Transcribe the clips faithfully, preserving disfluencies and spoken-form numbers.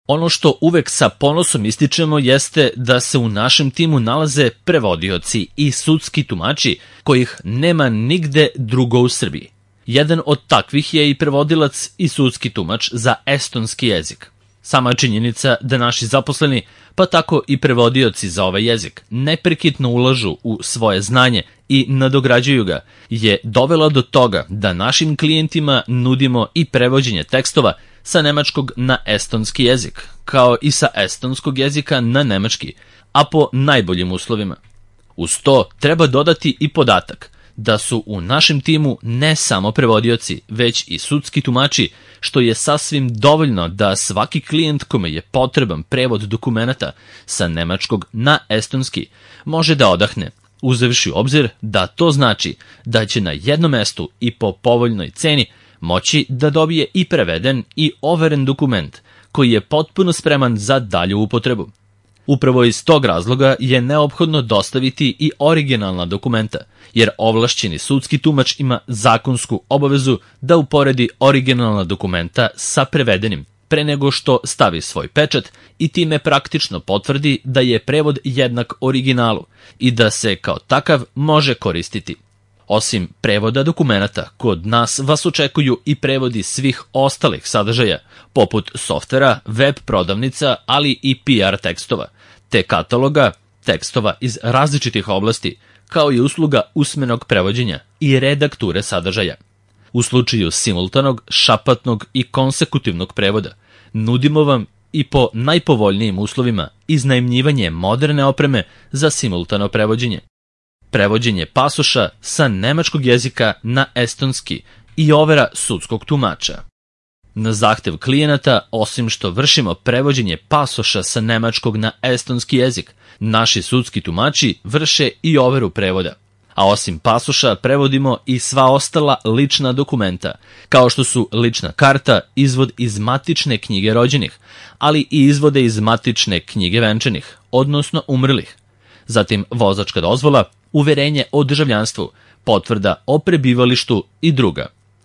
Ono što uvek sa ponosom ističemo jeste da se u našem timu nalaze prevodioci i sudski tumači kojih nema nigde drugo u Srbiji. Jedan od takvih je i prevodilac i sudski tumač za estonski jezik. Sama činjenica da naši zaposleni, pa tako i prevodioci za ovaj jezik, neprekidno ulažu u svoje znanje i nadograđuju ga, je dovela do toga da našim klijentima nudimo i prevođenje tekstova sa nemačkog na estonski jezik, kao i sa estonskog jezika na nemački, a po najboljim uslovima. Uz to treba dodati i podatak da su u našem timu ne samo prevodioci, već i sudski tumači, što je sasvim dovoljno da svaki klijent kome je potreban prevod dokumenata sa nemačkog na estonski može da odahne, uzevši u obzir da to znači da će na jednom mestu i po povoljnoj ceni moći da dobije i preveden i overen dokument koji je potpuno spreman za dalju upotrebu. Upravo iz tog razloga je neophodno dostaviti i originalna dokumenta, jer ovlašćeni sudski tumač ima zakonsku obavezu da uporedi originalna dokumenta sa prevedenim, pre nego što stavi svoj pečat i time praktično potvrdi da je prevod jednak originalu i da se kao takav može koristiti. Osim prevoda dokumenata, kod nas vas očekuju i prevodi svih ostalih sadržaja, poput softvera, web prodavnica, ali i P R tekstova, te kataloga, tekstova iz različitih oblasti, kao i usluga usmenog prevođenja i redakture sadržaja. U slučaju simultanog, šapatnog i konsekutivnog prevoda, nudimo vam i po najpovoljnijim uslovima iznajmljivanje moderne opreme za simultano prevođenje, prevođenje pasoša sa nemačkog jezika na estonski i overa sudskog tumača. Na zahtev klijenata, osim što vršimo prevođenje pasoša sa nemačkog na estonski jezik, naši sudski tumači vrše i overu prevoda. A osim pasoša prevodimo i sva ostala lična dokumenta, kao što su lična karta, izvod iz matične knjige rođenih, ali i izvode iz matične knjige venčanih, odnosno umrlih. Zatim vozačka dozvola, uverenje o državljanstvu, potvrda o prebivalištu i druga.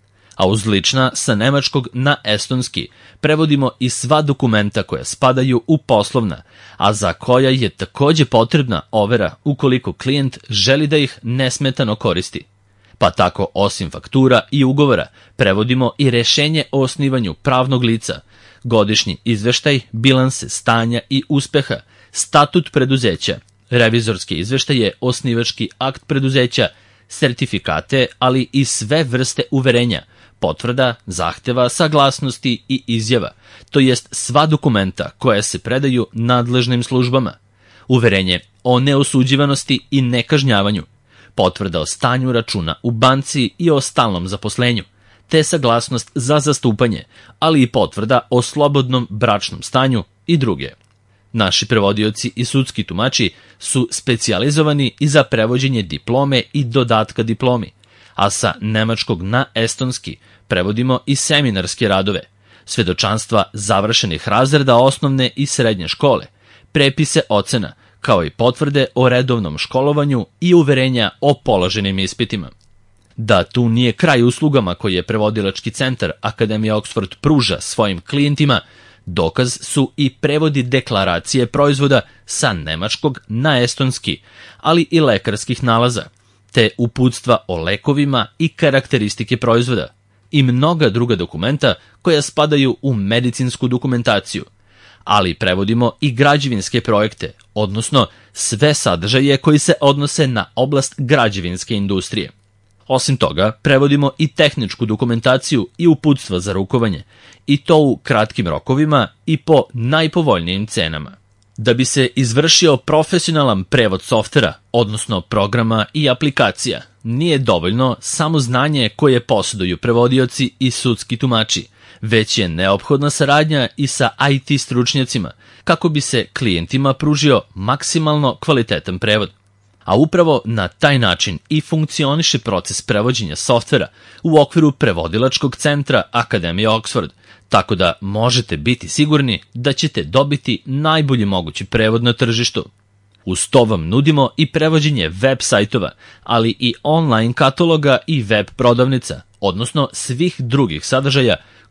A uz lična sa nemačkog na estonski prevodimo i sva dokumenta koja spadaju u poslovna, a za koja je takođe potrebna overa ukoliko klijent želi da ih nesmetano koristi. Pa tako, osim faktura i ugovora, prevodimo i rešenje o osnivanju pravnog lica, godišnji izveštaj, bilanse stanja i uspeha, statut preduzeća, revizorske izveštaje, osnivački akt preduzeća, sertifikate, ali i sve vrste uverenja, potvrda, zahteva, saglasnosti i izjava, to jest sva dokumenta koja se predaju nadležnim službama, uverenje o neosuđivanosti i nekažnjavanju, potvrda o stanju računa u banci i o stalnom zaposlenju, te saglasnost za zastupanje, ali i potvrda o slobodnom bračnom stanju i druge. Naši prevodioci i sudski tumači su specijalizovani i za prevođenje diplome i dodatka diplomi, a sa nemačkog na estonski prevodimo i seminarske radove, svedočanstva završenih razreda osnovne i srednje škole, prepise ocena, kao i potvrde o redovnom školovanju i uverenja o položenim ispitima. Da tu nije kraj uslugama koje prevodilački centar Akademija Oxford pruža svojim klijentima, dokaz su i prevodi deklaracije proizvoda sa nemačkog na estonski, ali i lekarskih nalaza, te uputstva o lekovima i karakteristike proizvoda i mnoga druga dokumenta koja spadaju u medicinsku dokumentaciju, ali prevodimo i građevinske projekte, odnosno sve sadržaje koji se odnose na oblast građevinske industrije. Osim toga, prevodimo i tehničku dokumentaciju i uputstva za rukovanje, i to u kratkim rokovima i po najpovoljnijim cenama. Da bi se izvršio profesionalan prevod softvera, odnosno programa i aplikacija, nije dovoljno samo znanje koje posjeduju prevodioci i sudski tumači, već je neophodna saradnja i sa I T stručnjacima, kako bi se klijentima pružio maksimalno kvalitetan prevod. A upravo na taj način i funkcioniše proces prevođenja softvera u okviru prevodilačkog centra Akademije Oxford, tako da možete biti sigurni da ćete dobiti najbolji mogući prevod na tržištu. Uz to vam nudimo i prevođenje web sajtova, ali i online kataloga i web prodavnica, odnosno svih drugih sadržaja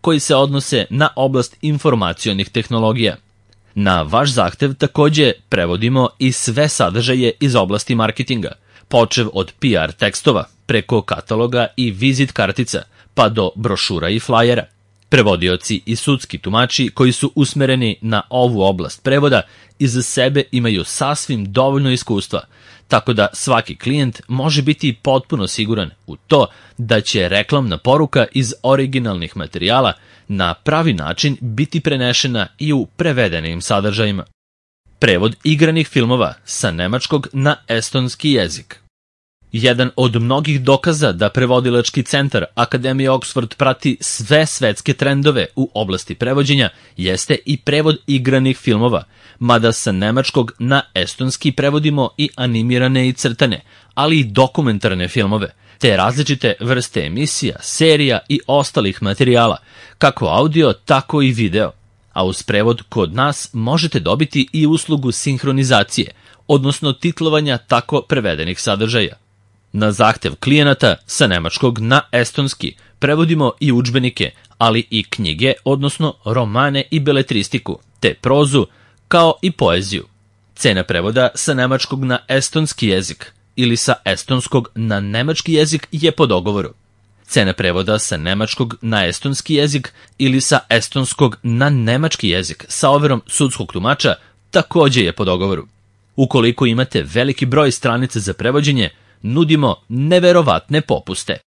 koji se odnose na oblast informacionih tehnologija. Na vaš zahtev takođe prevodimo i sve sadržaje iz oblasti marketinga, počev od P R tekstova, preko kataloga i vizit kartica, pa do brošura i flajera. Prevodioci i sudski tumači koji su usmereni na ovu oblast prevoda iza sebe imaju sasvim dovoljno iskustva, tako da svaki klijent može biti potpuno siguran u to da će reklamna poruka iz originalnih materijala na pravi način biti prenešena i u prevedenim sadržajima. Prevod igranih filmova sa nemačkog na estonski jezik. Jedan od mnogih dokaza da prevodilački centar Akademije Oxford prati sve svetske trendove u oblasti prevođenja jeste i prevod igranih filmova, mada sa nemačkog na estonski prevodimo i animirane i crtane, ali i dokumentarne filmove, te različite vrste emisija, serija i ostalih materijala, kako audio, tako i video. A uz prevod kod nas možete dobiti i uslugu sinhronizacije, odnosno titlovanja tako prevedenih sadržaja. Na zahtev klijenata sa nemačkog na estonski prevodimo i udžbenike, ali i knjige, odnosno romane i beletristiku, te prozu, kao i poeziju. Cena prevoda sa nemačkog na estonski jezik ili sa estonskog na nemački jezik je po dogovoru. Cena prevoda sa nemačkog na estonski jezik ili sa estonskog na nemački jezik sa overom sudskog tumača takođe je po dogovoru. Ukoliko imate veliki broj stranica za prevođenje, nudimo neverovatne popuste.